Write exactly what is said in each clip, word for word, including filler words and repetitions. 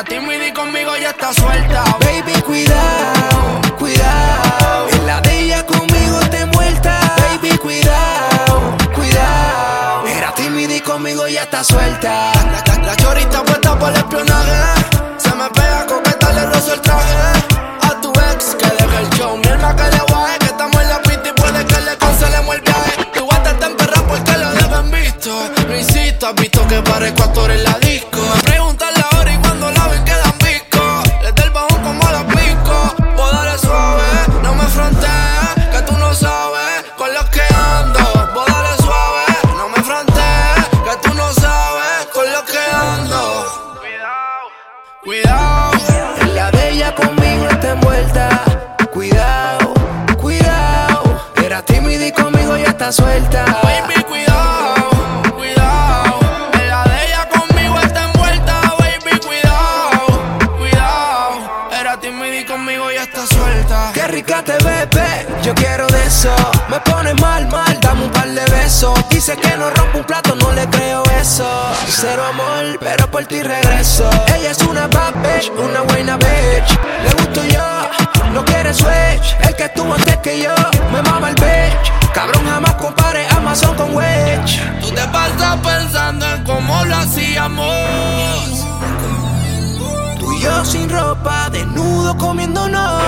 tímida y conmigo ya está suelta. Baby, cuidado, cuidado. En la de ella conmigo está envuelta. Baby, cuidado, cuidado. Era tímida y conmigo ya está suelta. La, la, la chorita puesta por el espionaje. Se me pega coqueta, le rozo el traje. A tu ex que deje el show, mi alma que le guaje. Que estamos en la pista y puede que le cancelemos el viaje. Tu guata está emperrada porque lo dejan visto. No insisto, has visto que parezco actor en la disco. Me preguntan la hora y cuando la ven quedan visco. Les da el bajón como a los picos. Vos dale suave, no me frontees, que tú no sabes con los que ando. Vos dale suave, no me frontees, que tú no sabes con los que ando. Cuidado, cuidado. En la de ella conmigo está envuelta. Cuidado, cuidado. Era tímida y conmigo ya está suelta. Baby, cuidado, cuidado. En la de ella conmigo está envuelta. Baby, cuidado, cuidado. Era tímida y conmigo ya está suelta. Qué rica te ves, bebé, yo quiero de eso. Me pone mal, mal, dame un par de besos. Dice que no rompo un plato, no le creo eso. Cero amor, pero por ti regreso. Ella es una bad bitch, una buena bitch. Le gusto yo, no quiere switch. El que estuvo antes que yo, me mama el bitch. Cabrón, jamás compare Amazon con Wedge. Tú te pasas pensando en cómo lo hacíamos. Tú y yo sin ropa, desnudo comiéndonos.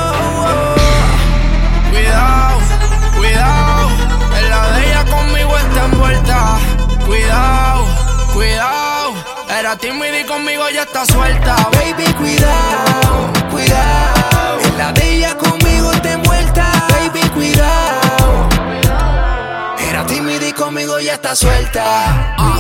Cuidado, cuidado. En la de ella conmigo está envuelta. Cuidado, cuidado. Era tímida y conmigo ya está suelta. Baby, cuidado, cuidado. En la de ella conmigo está envuelta. Baby, cuidado. Era tímida y conmigo ya está suelta.